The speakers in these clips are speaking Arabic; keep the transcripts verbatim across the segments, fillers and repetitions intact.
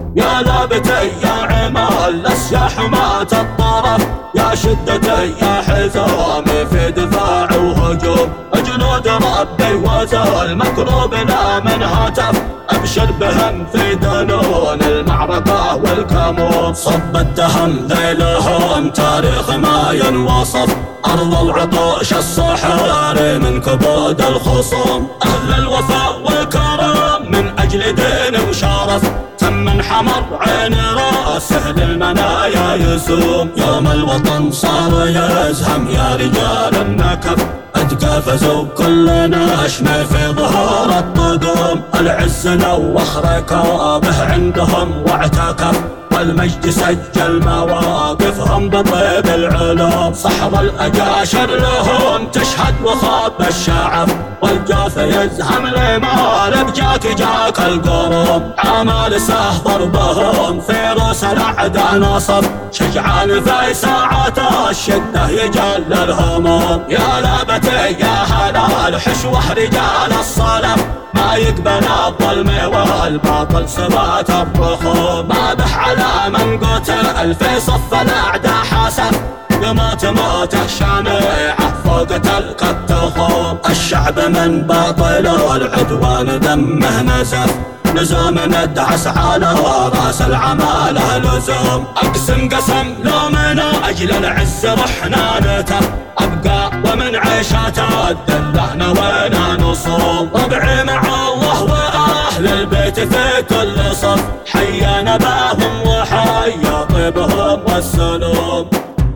يا لابتي يا عمال الأسياح حماة الطرف، يا شدتي يا حزامي في دفاع وهجوم. جنود ربي وزال مكروبنا من هتف، أبشر بهم في دنون المعركة والكمون. صب الدهم ذيلهم تاريخ ما ينوصف، أرض العطوش الصحاري من كبود الخصوم. أهل الوفاء والكرم من أجل دين وشرف، تم حمر عين راسه للمنايا يسوم. يوم الوطن صار يزهم يا رجال النكف، اتقفزوا كل نشمة في ظهور الطقوم. العز نوخ ركابه عندهم واعتكف، والمجد سجل مواقفهم بطيب العلوم. صحب الأجاشر لهم تشهد وخاب الشعب، والجوف يزهم لمال بجاك جاك القروم. عمال سه ضربهم في روس الأعداء نصف، شجعان في ساعات الشدة يجل الهموم. يا لابتي يا هلال حشوة رجال الصلف، ما يقبل الظلم والباطل سبات الرخوم. ما به على من قتل في صف الأعداء حاسف، يموت موته شنيعه فوق تلك التخوم. الشعب من باطل والعدوان دمه نزف، لزوم ندعس على راس العمالة لزوم. أقسم قسم لو من أجل العز رحنا نتف، أبقى ومن عيشات الدله نوينا نصوم. ربعي مع الله وأهل البيت في كل صف، حيا نباهم وحيا طيبهم والسلوم.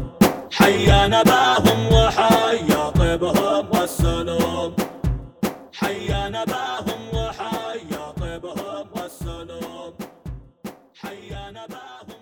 حيا نباهم وحيا طيبهم والسلوم. حيا نباهم وحيا طيبهم والسلوم. حيا نباهم